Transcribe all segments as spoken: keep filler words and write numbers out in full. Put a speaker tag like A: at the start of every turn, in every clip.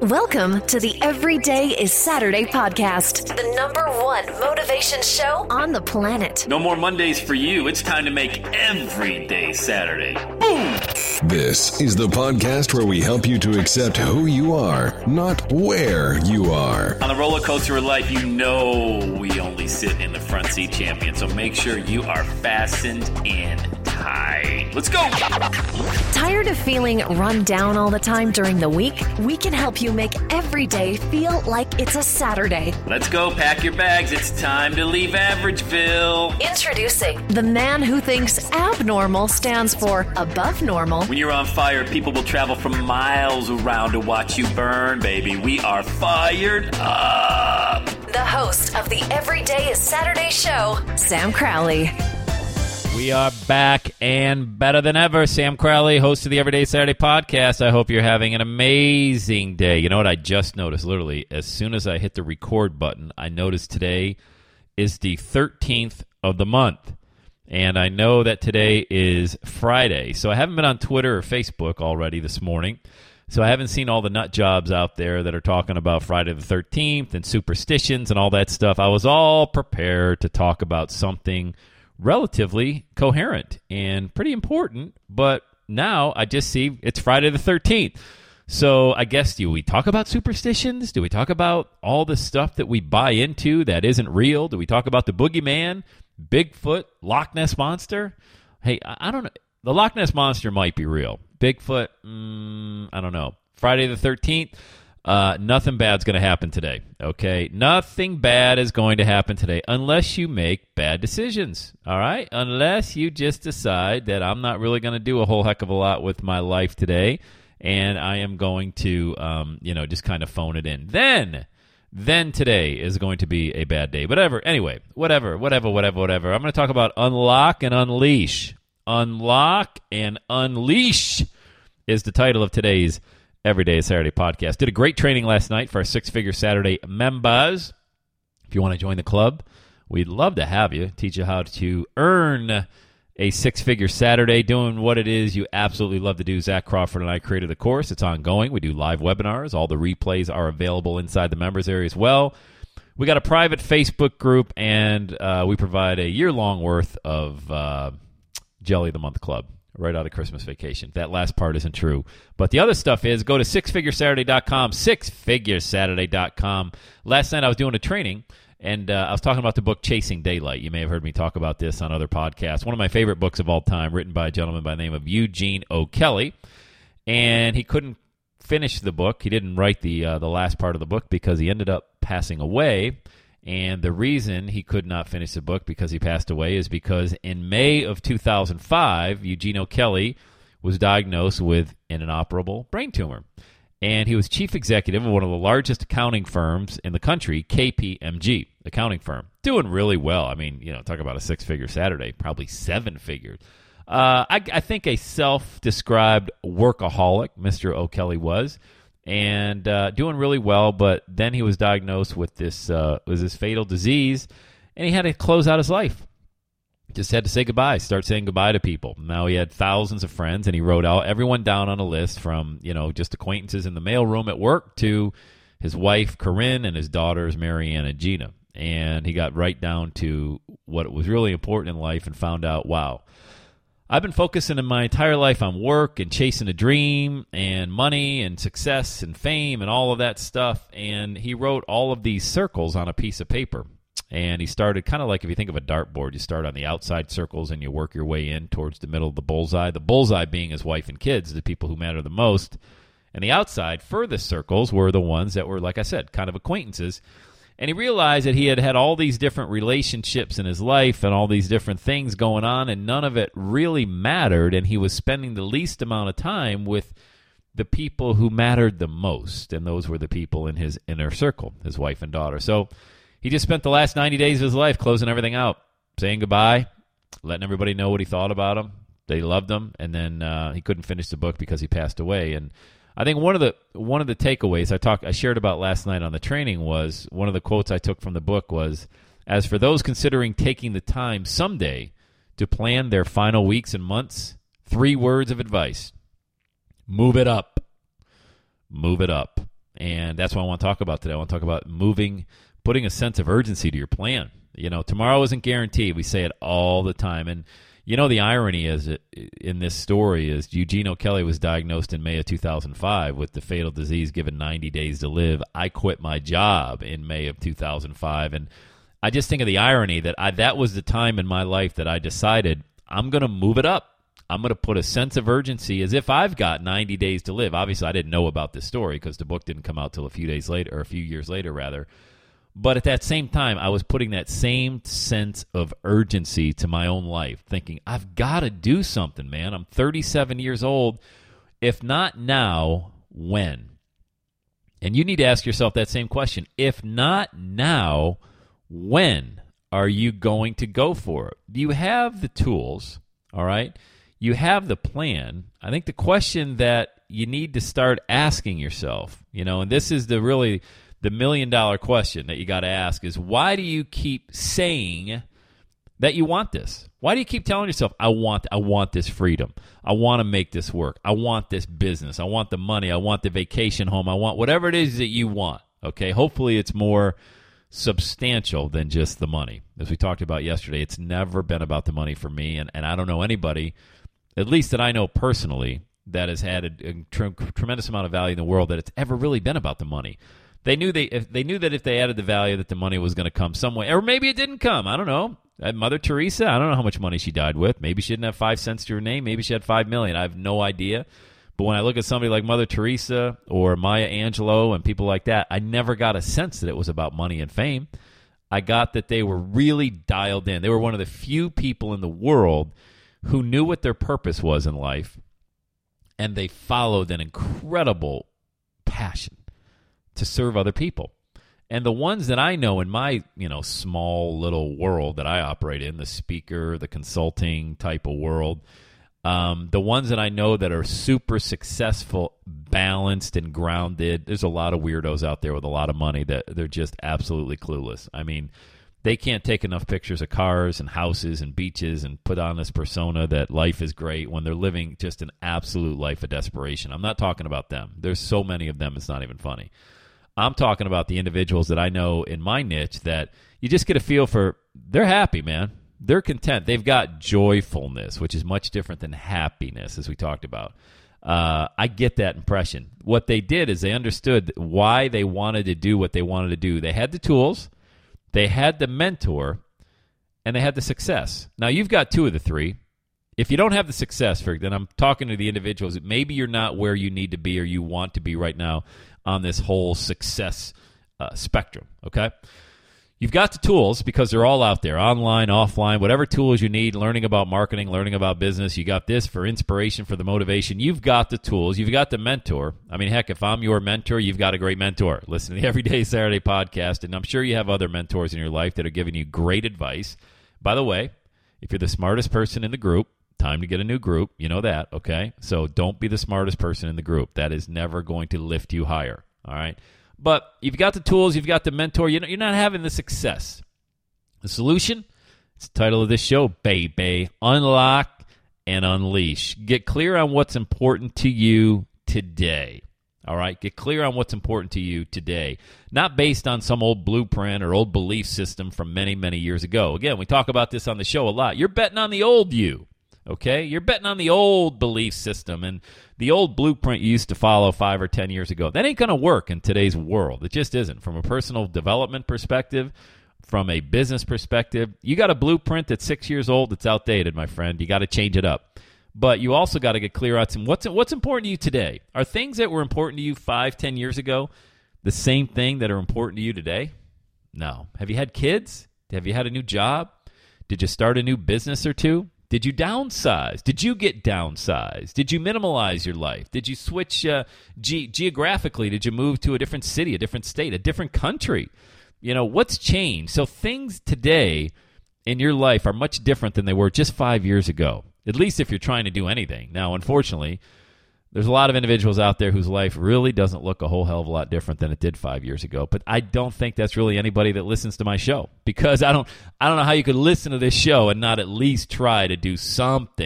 A: Welcome to the Everyday is Saturday podcast, the number one motivation show on the planet.
B: No more Mondays for you. It's time to make every day Saturday. Boom!
C: This is the podcast where we help you to accept who you are, not where you are.
B: On the roller coaster of life, you know we only sit in the front seat, champion. So make sure you are fastened in tight. Let's go!
A: Tired of feeling run down all the time during the week? We can help you make every day feel like it's a Saturday.
B: Let's go. Pack your bags. It's time to leave Averageville.
A: Introducing the man who thinks abnormal stands for above normal.
B: When you're on fire, people will travel from miles around to watch you burn, baby. We are fired up.
A: The host of the Everyday is Saturday show, Sam Crowley.
D: We are back and better than ever. Sam Crowley, host of the Everyday Saturday podcast. I hope you're having an amazing day. You know what I just noticed? Literally, as soon as I hit the record button, I noticed today is the thirteenth of the month. And I know that today is Friday. So I haven't been on Twitter or Facebook already this morning. So I haven't seen all the nut jobs out there that are talking about Friday the thirteenth and superstitions and all that stuff. I was all prepared to talk about something relatively coherent and pretty important, but now I just see it's Friday the thirteenth. So I guess, do we talk about superstitions? Do we talk about all the stuff that we buy into that isn't real? Do we talk about the boogeyman, Bigfoot, Loch Ness Monster? Hey, I don't know. The Loch Ness Monster might be real. Bigfoot, mm, I don't know. Friday the thirteenth, uh, nothing bad's going to happen today, okay? Nothing bad is going to happen today unless you make bad decisions, all right? Unless you just decide that I'm not really going to do a whole heck of a lot with my life today, and I am going to, um, you know, just kind of phone it in. Then... Then today is going to be a bad day. Whatever. Anyway, whatever, whatever, whatever, whatever. I'm going to talk about unlock and unleash. Unlock and unleash is the title of today's Everyday Saturday podcast. Did a great training last night for our Six-Figure Saturday members. If you want to join the club, we'd love to have you. Teach you how to earn a six-figure Saturday doing what it is you absolutely love to do. Zach Crawford and I created the course. It's ongoing. We do live webinars. All the replays are available inside the members area as well. We got a private Facebook group, and uh, we provide a year-long worth of uh, Jelly of the Month Club right out of Christmas vacation. That last part isn't true. But the other stuff is go to six figure saturday dot com, six figure saturday dot com. Last night I was doing a training, and uh, I was talking about the book Chasing Daylight. You may have heard me talk about this on other podcasts. One of my favorite books of all time, written by a gentleman by the name of Eugene O'Kelly. And he couldn't finish the book. He didn't write the uh, the last part of the book because he ended up passing away. And the reason he could not finish the book because he passed away is because in May of two thousand five, Eugene O'Kelly was diagnosed with an inoperable brain tumor. And he was chief executive of one of the largest accounting firms in the country, K P M G accounting firm. Doing really well. I mean, you know, talk about a six-figure Saturday, probably seven-figure. Uh, I, I think a self-described workaholic, Mister O'Kelly was, and uh, doing really well. But then he was diagnosed with this, uh, was this fatal disease, and he had to close out his life. Just had to say goodbye, start saying goodbye to people. Now he had thousands of friends, and he wrote out everyone down on a list from, you know, just acquaintances in the mailroom at work to his wife, Corinne, and his daughters, Marianne and Gina. And he got right down to what was really important in life and found out, wow, I've been focusing in my entire life on work and chasing a dream and money and success and fame and all of that stuff. And he wrote all of these circles on a piece of paper. And he started kind of like if you think of a dartboard, you start on the outside circles and you work your way in towards the middle of the bullseye. The bullseye being his wife and kids, the people who matter the most. And the outside, furthest circles were the ones that were, like I said, kind of acquaintances. And he realized that he had had all these different relationships in his life and all these different things going on, and none of it really mattered. And he was spending the least amount of time with the people who mattered the most. And those were the people in his inner circle, his wife and daughter. So he just spent the last ninety days of his life closing everything out, saying goodbye, letting everybody know what he thought about him. They loved him, and then uh, he couldn't finish the book because he passed away. And I think one of the one of the takeaways I talked I shared about last night on the training was one of the quotes I took from the book was, "As for those considering taking the time someday to plan their final weeks and months, three words of advice: move it up, move it up." And that's what I want to talk about today. I want to talk about moving, putting a sense of urgency to your plan. You know, tomorrow isn't guaranteed. We say it all the time. And, you know, the irony is in this story is Eugene O'Kelly was diagnosed in May of two thousand five with the fatal disease, given ninety days to live. I quit my job in May of two thousand five. And I just think of the irony that I, that was the time in my life that I decided I'm going to move it up. I'm going to put a sense of urgency as if I've got ninety days to live. Obviously, I didn't know about this story because the book didn't come out till a few days later, or a few years later, rather. But at that same time, I was putting that same sense of urgency to my own life, thinking, I've got to do something, man. I'm thirty-seven years old. If not now, when? And you need to ask yourself that same question. If not now, when are you going to go for it? You have the tools, all right? You have the plan. I think the question that you need to start asking yourself, you know, and this is the really the million dollar question that you got to ask is, why do you keep saying that you want this? Why do you keep telling yourself, I want I want this freedom. I want to make this work. I want this business. I want the money. I want the vacation home. I want whatever it is that you want. Okay, hopefully it's more substantial than just the money. As we talked about yesterday, it's never been about the money for me, and, and I don't know anybody, at least that I know personally, that has had a, a tre- tremendous amount of value in the world that it's ever really been about the money. They knew they if they knew that if they added the value that the money was going to come some way, or maybe it didn't come. I don't know. Mother Teresa, I don't know how much money she died with. Maybe she didn't have five cents to her name. Maybe she had five million. I have no idea. But when I look at somebody like Mother Teresa or Maya Angelou and people like that, I never got a sense that it was about money and fame. I got that they were really dialed in. They were one of the few people in the world who knew what their purpose was in life, and they followed an incredible passion to serve other people. And the ones that I know in my, you know, small little world that I operate in, the speaker, the consulting type of world, um, the ones that I know that are super successful, balanced, and grounded, there's a lot of weirdos out there with a lot of money that they're just absolutely clueless. I mean, they can't take enough pictures of cars and houses and beaches and put on this persona that life is great when they're living just an absolute life of desperation. I'm not talking about them. There's so many of them, it's not even funny. I'm talking about the individuals that I know in my niche that you just get a feel for, they're happy, man. They're content. They've got joyfulness, which is much different than happiness, as we talked about. Uh, I get that impression. What they did is they understood why they wanted to do what they wanted to do. They had the tools, they had the mentor, and they had the success. Now, you've got two of the three. If you don't have the success, Ferg, then I'm talking to the individuals that maybe you're not where you need to be or you want to be right now on this whole success uh, spectrum, okay? You've got the tools because they're all out there, online, offline, whatever tools you need, learning about marketing, learning about business. You got this for inspiration, for the motivation. You've got the tools. You've got the mentor. I mean, heck, if I'm your mentor, you've got a great mentor. Listen to the Everyday Saturday podcast, and I'm sure you have other mentors in your life that are giving you great advice. By the way, if you're the smartest person in the group, time to get a new group. You know that, okay? So don't be the smartest person in the group. That is never going to lift you higher, all right? But you've got the tools, you've got the mentor, you're not having the success. The solution? It's the title of this show, baby. Unlock and unleash. Get clear on what's important to you today. All right? Get clear on what's important to you today. Not based on some old blueprint or old belief system from many, many years ago. Again, we talk about this on the show a lot. You're betting on the old you. Okay? You're betting on the old belief system and the old blueprint you used to follow five or ten years ago. That ain't going to work in today's world. It just isn't. From a personal development perspective, from a business perspective, you got a blueprint that's six years old that's outdated, my friend. You got to change it up. But you also got to get clear on some, what's, what's important to you today. Are things that were important to you five, ten years ago the same thing that are important to you today? No. Have you had kids? Have you had a new job? Did you start a new business or two? Did you downsize? Did you get downsized? Did you minimalize your life? Did you switch uh, ge- geographically? Did you move to a different city, a different state, a different country? You know, what's changed? So things today in your life are much different than they were just five years ago, at least if you're trying to do anything. Now, unfortunately, there's a lot of individuals out there whose life really doesn't look a whole hell of a lot different than it did five years ago. But I don't think that's really anybody that listens to my show, because I don't I don't know how you could listen to this show and not at least try to do something.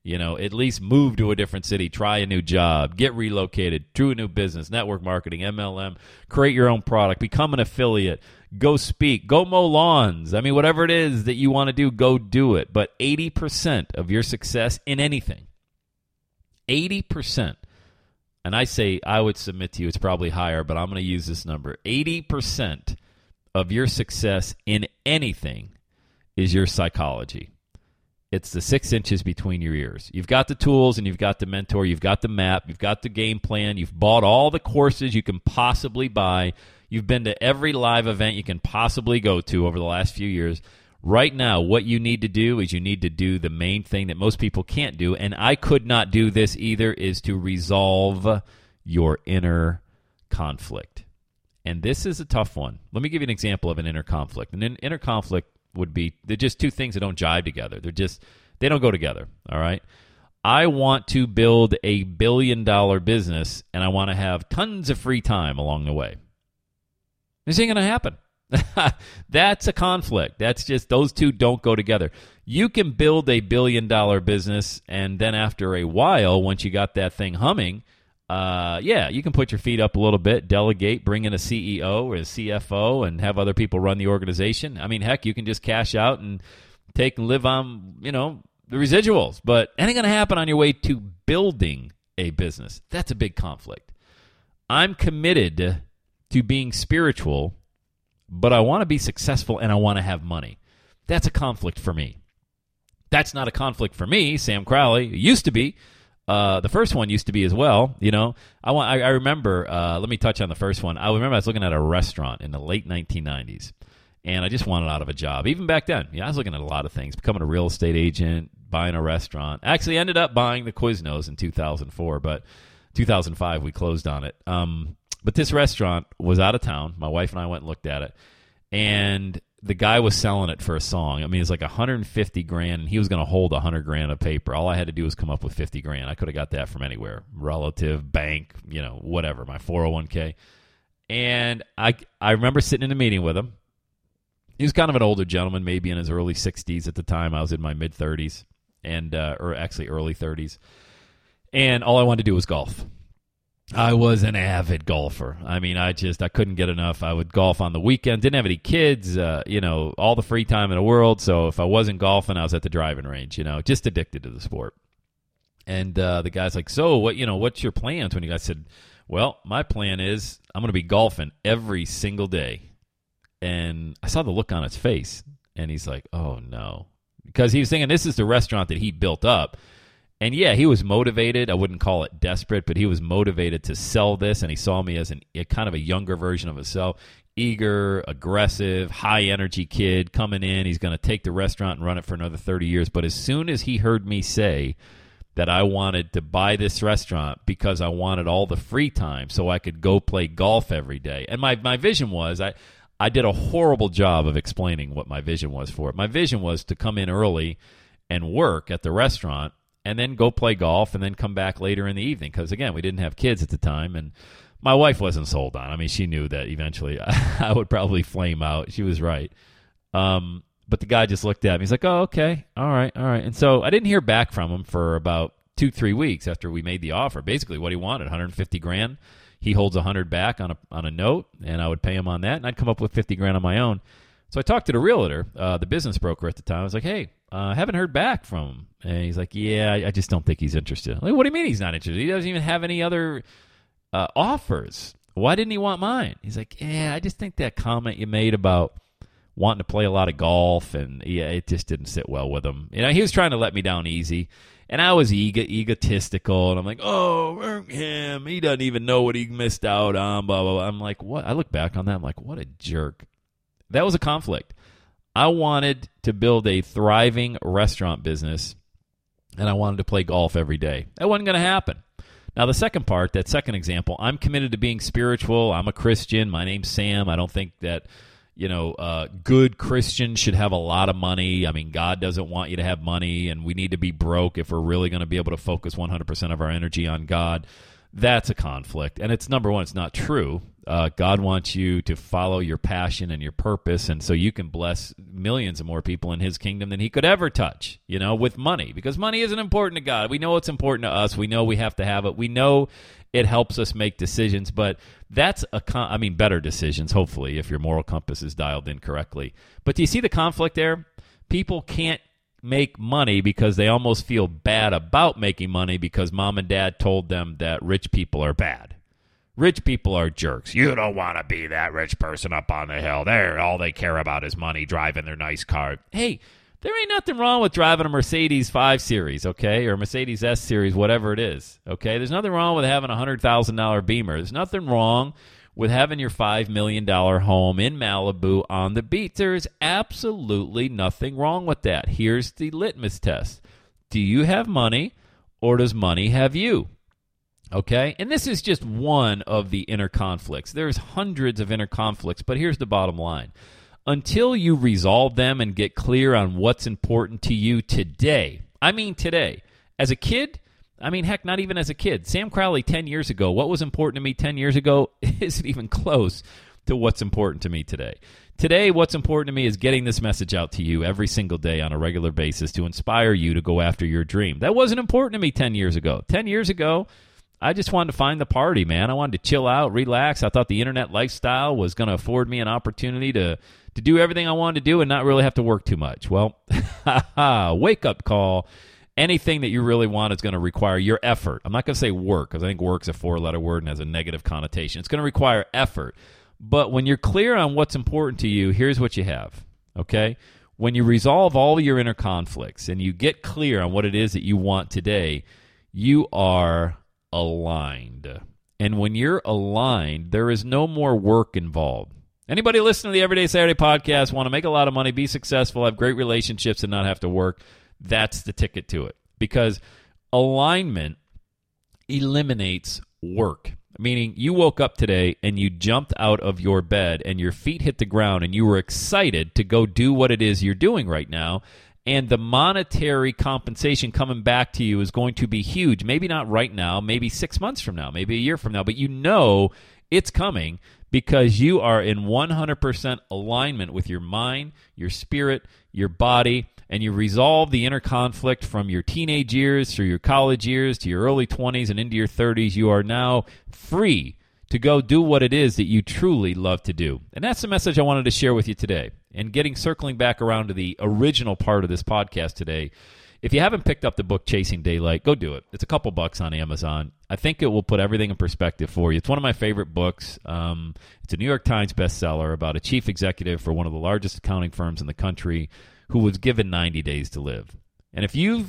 D: You know, at least move to a different city, try a new job, get relocated, do a new business, network marketing, M L M, create your own product, become an affiliate, go speak, go mow lawns. I mean, whatever it is that you want to do, go do it. But eighty percent of your success in anything, eighty percent, and I say, I would submit to you it's probably higher, but I'm going to use this number. eighty percent of your success in anything is your psychology. It's the six inches between your ears. You've got the tools and you've got the mentor. You've got the map. You've got the game plan. You've bought all the courses you can possibly buy. You've been to every live event you can possibly go to over the last few years. Right now, what you need to do is you need to do the main thing that most people can't do, and I could not do this either, is to resolve your inner conflict. And this is a tough one. Let me give you an example of an inner conflict. An inner conflict would be, they're just two things that don't jive together. They're just, they don't go together, all right? I want to build a billion-dollar business, and I want to have tons of free time along the way. This ain't going to happen. That's a conflict. That's just, those two don't go together. You can build a billion-dollar business, and then after a while, once you got that thing humming, Uh, yeah, you can put your feet up a little bit, delegate, bring in a C E O or a C F O and have other people run the organization. I mean, heck, you can just cash out and take and live on, you know, the residuals. But it ain't going to happen on your way to building a business. That's a big conflict. I'm committed to being spiritual, but I want to be successful and I want to have money. That's a conflict for me. That's not a conflict for me, Sam Crowley. It used to be. Uh, the first one used to be as well, you know. I want. I, I remember, uh, let me touch on the first one. I remember I was looking at a restaurant in the late nineteen nineties, and I just wanted out of a job. Even back then, yeah, I was looking at a lot of things, becoming a real estate agent, buying a restaurant. I actually ended up buying the Quiznos in two thousand four, but two thousand five we closed on it. Um, but this restaurant was out of town. My wife and I went and looked at it, and the guy was selling it for a song. I mean, it's like one hundred fifty grand, and he was going to hold one hundred grand of paper. All I had to do was come up with fifty grand. I could have got that from anywhere, relative, bank, you know, whatever, my four oh one k. And I I remember sitting in a meeting with him. He was kind of an older gentleman, maybe in his early sixties at the time. I was in my mid-thirties, and uh, or actually early thirties. And all I wanted to do was golf. I was an avid golfer. I mean, I just, I couldn't get enough. I would golf on the weekend. Didn't have any kids, uh, you know, all the free time in the world. So if I wasn't golfing, I was at the driving range, you know, just addicted to the sport. And uh, the guy's like, so what, you know, what's your plans? When you guys said, well, my plan is I'm going to be golfing every single day. And I saw the look on his face, and he's like, oh, no. Because he was thinking this is the restaurant that he built up. And, yeah, he was motivated. I wouldn't call it desperate, but he was motivated to sell this, and he saw me as an, a kind of a younger version of himself, eager, aggressive, high-energy kid coming in. He's going to take the restaurant and run it for another thirty years. But as soon as he heard me say that I wanted to buy this restaurant because I wanted all the free time so I could go play golf every day, and my, my vision was I, I did a horrible job of explaining what my vision was for it. My vision was to come in early and work at the restaurant, and then go play golf, and then come back later in the evening. Because, again, we didn't have kids at the time, and my wife wasn't sold on. I mean, she knew that eventually I would probably flame out. She was right. Um, but the guy just looked at me. He's like, oh, okay, all right, all right. And so I didn't hear back from him for about two, three weeks after we made the offer. Basically what he wanted, one hundred fifty grand. He holds one hundred back on a on a note, and I would pay him on that, and I'd come up with fifty grand on my own. So I talked to the realtor, uh, the business broker at the time. I was like, hey, I uh, haven't heard back from him. And he's like, yeah, I, I just don't think he's interested. I'm like, what do you mean he's not interested? He doesn't even have any other uh, offers. Why didn't he want mine? He's like, yeah, I just think that comment you made about wanting to play a lot of golf, and yeah, it just didn't sit well with him. You know, he was trying to let me down easy, and I was ego- egotistical, and I'm like, oh, him, he doesn't even know what he missed out on, blah, blah, blah. I'm like, what? I look back on that, I'm like, what a jerk. That was a conflict. I wanted to build a thriving restaurant business, and I wanted to play golf every day. That wasn't going to happen. Now, the second part, that second example, I'm committed to being spiritual. I'm a Christian. My name's Sam. I don't think that, you know, uh, good Christians should have a lot of money. I mean, God doesn't want you to have money, and we need to be broke if we're really going to be able to focus one hundred percent of our energy on God. that's a conflict. And it's, number one, it's not true. Uh, God wants you to follow your passion and your purpose, and so you can bless millions of more people in his kingdom than he could ever touch, you know, with money. Because money isn't important to God. We know it's important to us. We know we have to have it. We know it helps us make decisions, but that's, a con- I mean, better decisions, hopefully, if your moral compass is dialed in correctly. But do you see the conflict there? People can't make money because they almost feel bad about making money because mom and dad told them that rich people are bad. Rich people are jerks. You don't want to be that rich person up on the hill. They're, all they care about is money, driving their nice car. Hey, there ain't nothing wrong with driving a Mercedes five Series, okay, or a Mercedes S Series, whatever it is, okay? There's nothing wrong with having a one hundred thousand dollars Beamer. There's nothing wrong with having your five million dollars home in Malibu on the beach. There's absolutely nothing wrong with that. Here's the litmus test. Do you have money, or does money have you? Okay, and this is just one of the inner conflicts. There's hundreds of inner conflicts, but here's the bottom line. Until you resolve them and get clear on what's important to you today, I mean today, as a kid, I mean, heck, not even as a kid. Sam Crowley ten years ago, what was important to me ten years ago isn't even close to what's important to me today. Today, what's important to me is getting this message out to you every single day on a regular basis to inspire you to go after your dream. That wasn't important to me ten years ago. ten years ago, I just wanted to find the party, man. I wanted to chill out, relax. I thought the internet lifestyle was going to afford me an opportunity to, to do everything I wanted to do and not really have to work too much. Well, wake-up call. Anything that you really want is going to require your effort. I'm not going to say work, because I think work's a four-letter word and has a negative connotation. It's going to require effort. But when you're clear on what's important to you, here's what you have, okay? When you resolve all your inner conflicts and you get clear on what it is that you want today, you are aligned. And when you're aligned, there is no more work involved. Anybody listening to the Everyday Saturday podcast want to make a lot of money, be successful, have great relationships, and not have to work? That's the ticket to it. Because alignment eliminates work. Meaning you woke up today and you jumped out of your bed and your feet hit the ground and you were excited to go do what it is you're doing right now. And the monetary compensation coming back to you is going to be huge. Maybe not right now, maybe six months from now, maybe a year from now, but you know it's coming because you are in one hundred percent alignment with your mind, your spirit, your body, and you resolve the inner conflict from your teenage years through your college years to your early twenties and into your thirties. You are now free to go do what it is that you truly love to do. And that's the message I wanted to share with you today. And getting circling back around to the original part of this podcast today, if you haven't picked up the book Chasing Daylight, go do it. It's a couple bucks on Amazon. I think it will put everything in perspective for you. It's one of my favorite books. Um, it's a New York Times bestseller about a chief executive for one of the largest accounting firms in the country who was given ninety days to live. And if you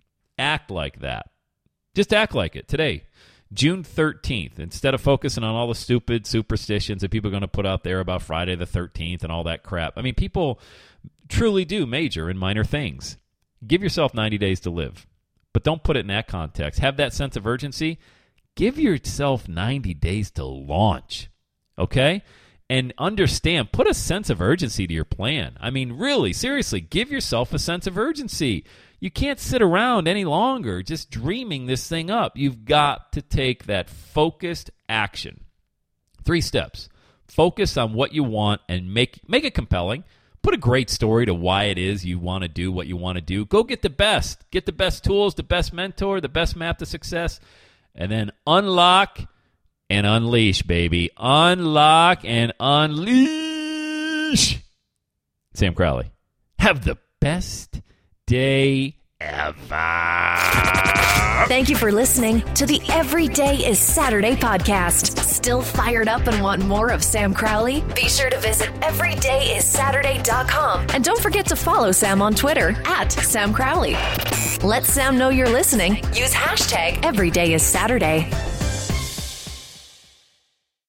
D: act like that, just act like it today, June thirteenth, instead of focusing on all the stupid superstitions that people are going to put out there about Friday the thirteenth and all that crap. I mean, people truly do major in minor things. Give yourself ninety days to live, but don't put it in that context. Have that sense of urgency. Give yourself ninety days to launch, okay? And understand, put a sense of urgency to your plan. I mean, really, seriously, give yourself a sense of urgency. You can't sit around any longer just dreaming this thing up. You've got to take that focused action. Three steps. Focus on what you want and make make it compelling. Put a great story to why it is you want to do what you want to do. Go get the best. Get the best tools, the best mentor, the best map to success, and then unlock and unleash, baby. Unlock and unleash. Sam Crowley. Have the best day ever.
A: Thank you for listening to the Every Day is Saturday podcast. Still fired up and want more of Sam Crowley? Be sure to visit every day is saturday dot com. And don't forget to follow Sam on Twitter at Sam Crowley. Let Sam know you're listening. Use hashtag Every Day is Saturday.